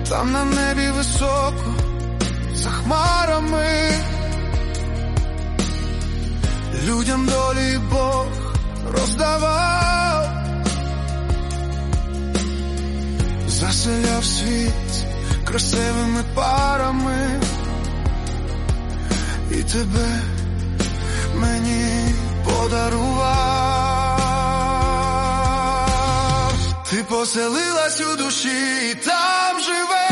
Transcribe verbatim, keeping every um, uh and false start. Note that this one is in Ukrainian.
там на небі високо, за хмарами. Людям долі Бог роздавав, заселяв світ красивими парами, і тебе мені подарував. Ти поселилась у душі, і там живеш.